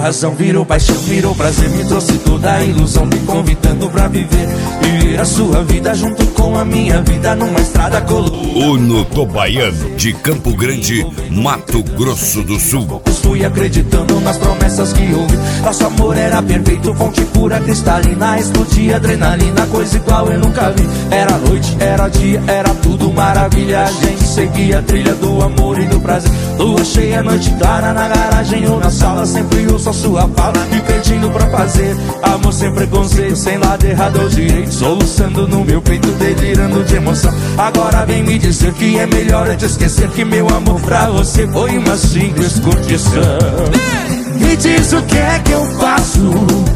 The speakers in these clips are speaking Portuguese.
razão, virou paixão, virou prazer. Me trouxe toda a ilusão, me convidando pra viver. Viver a sua vida junto com a minha vida numa estrada colorida. Uno Tobaiano, de Campo Grande, Mato Grosso do Sul. Fui acreditando nas promessas que ouvi. Nosso amor era perfeito, fonte pura, cristalina. Explodia adrenalina, coisa igual eu nunca vi. Era noite, era dia, era tudo maravilha. A gente seguia a trilha do amor e do prazer. Lua cheia, noite clara, na garagem ou na sala. Sempre ouço a sua fala, me pedindo pra fazer amor sem preconceito, sem lado errado ou direito. Soluçando no meu peito, delirando de emoção. Agora vem me dizer que é melhor eu te esquecer, que meu amor pra você foi uma simples curtição. Me diz o que é que eu faço.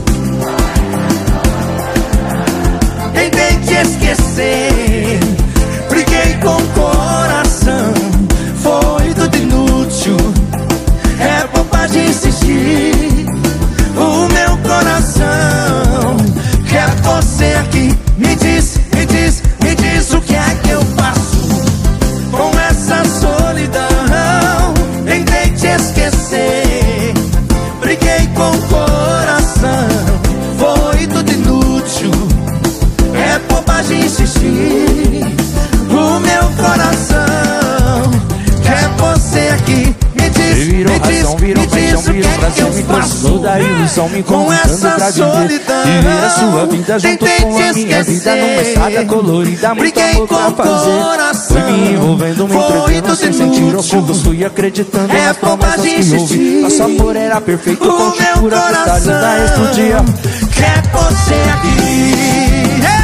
Tentei te esquecer, briguei com o coração. Foi tudo inútil, é bobagem insistir. O meu coração quer você aqui. Me diz, me diz, me diz o que é que eu faço com essa solidão. Tentei te esquecer, briguei com o coração. Foi tudo inútil, é bobagem insistir. O meu coração quer você aqui. Me diz, virou me diz, razão, virou me paixão, diz o que virou é que prazer. eu Me trouxe faço toda a ilusão, me com convidando essa pra viver. solidão. Viver a sua vida junto Tentei com a te minha vida numa esquecer, estrada colorida. Muito briguei amor com pra o fazer. coração. Fui me envolvendo, me Foi entregando tudo sem sentir inútil, ofendas. Fui acreditando é nas promessas bobagem que ouvi. insistir. Nosso amor era perfeito, O fonte meu pura, cristalina, explodia. coração quer você aqui.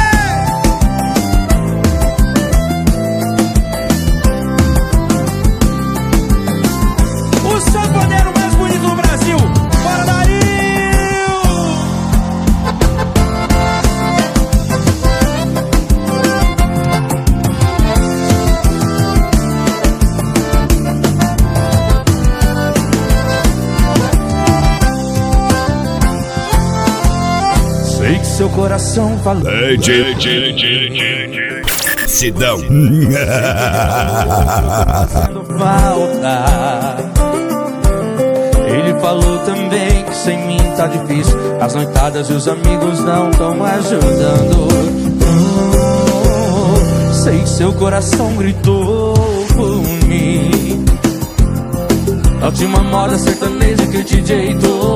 O sanfoneiro mais bonito do Brasil, bora Dario! Sei que seu coração falou. Sidão. Fazendo falta. Ele falou também que sem mim tá difícil. As noitadas e os amigos não tão ajudando. Sei que seu coração gritou por mim. Na última moda sertaneja que o DJ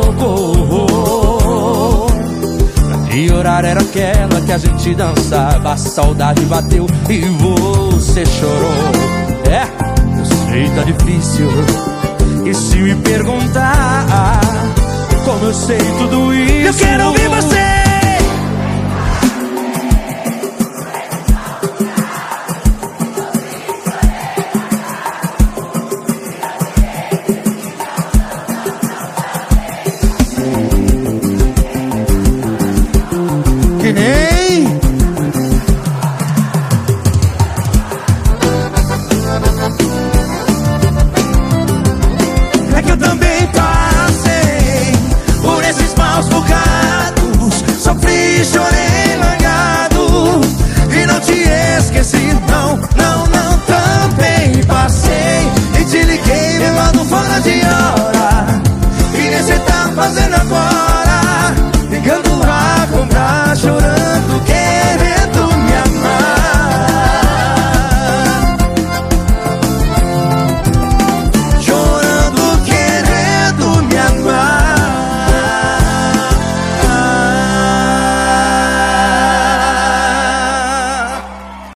tocou. E horário era aquela que a gente dançava. A saudade bateu e você chorou. É, eu sei tá difícil. E se me perguntar como eu sei tudo isso, eu quero ouvir você. Que nem